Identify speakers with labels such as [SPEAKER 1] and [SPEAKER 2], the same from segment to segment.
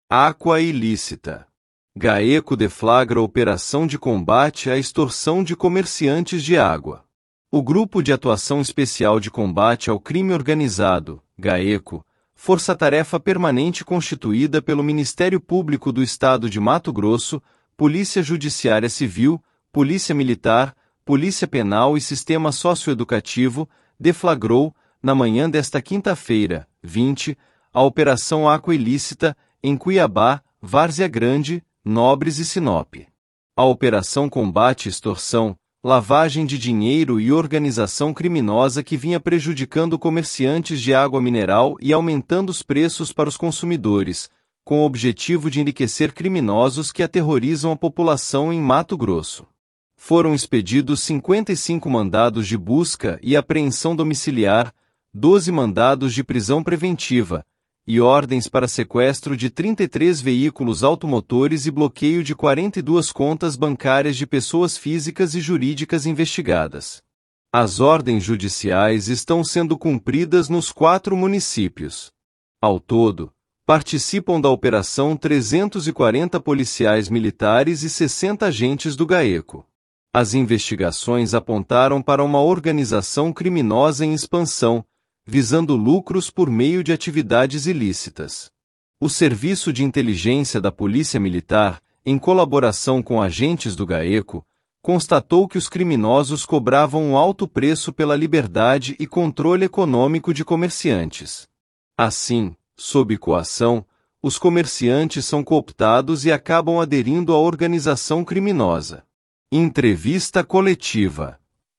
[SPEAKER 1] Água ilícita. GAECO deflagra operação de combate à extorsão de comerciantes de água. O Grupo de Atuação Especial de Combate ao Crime Organizado, GAECO, força-tarefa permanente constituída pelo Ministério Público do Estado de Mato Grosso, Polícia Judiciária Civil, Polícia Militar, Polícia Penal e Sistema Socioeducativo, deflagrou, na manhã desta quinta-feira, 20, a Operação Água Ilícita, em Cuiabá, Várzea Grande, Nobres e Sinop. A operação combate extorsão, lavagem de dinheiro e organização criminosa que vinha prejudicando comerciantes de água mineral e aumentando os preços para os consumidores, com o objetivo de enriquecer criminosos que aterrorizam a população em Mato Grosso. Foram expedidos 55 mandados de busca e apreensão domiciliar, 12 mandados de prisão preventiva, e ordens para sequestro de 33 veículos automotores e bloqueio de 42 contas bancárias de pessoas físicas e jurídicas investigadas. As ordens judiciais estão sendo cumpridas nos 4 municípios. Ao todo, participam da operação 340 policiais militares e 60 agentes do GAECO. As investigações apontaram para uma organização criminosa em expansão, visando lucros por meio de atividades ilícitas. O Serviço de Inteligência da Polícia Militar, em colaboração com agentes do GAECO, constatou que os criminosos cobravam um alto preço pela liberdade e controle econômico de comerciantes. Assim, sob coação, os comerciantes são cooptados e acabam aderindo à organização criminosa. Entrevista coletiva.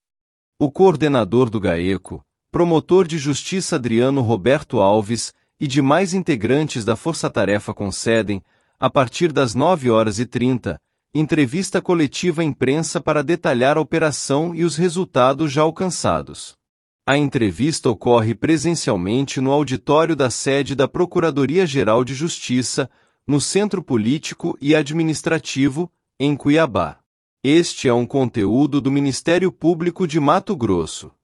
[SPEAKER 1] O coordenador do GAECO, promotor de justiça Adriano Roberto Alves, e demais integrantes da força-tarefa concedem, a partir das 9h30, entrevista coletiva à imprensa para detalhar a operação e os resultados já alcançados. A entrevista ocorre presencialmente no auditório da sede da Procuradoria-Geral de Justiça, no Centro Político e Administrativo, em Cuiabá. Este é um conteúdo do Ministério Público de Mato Grosso.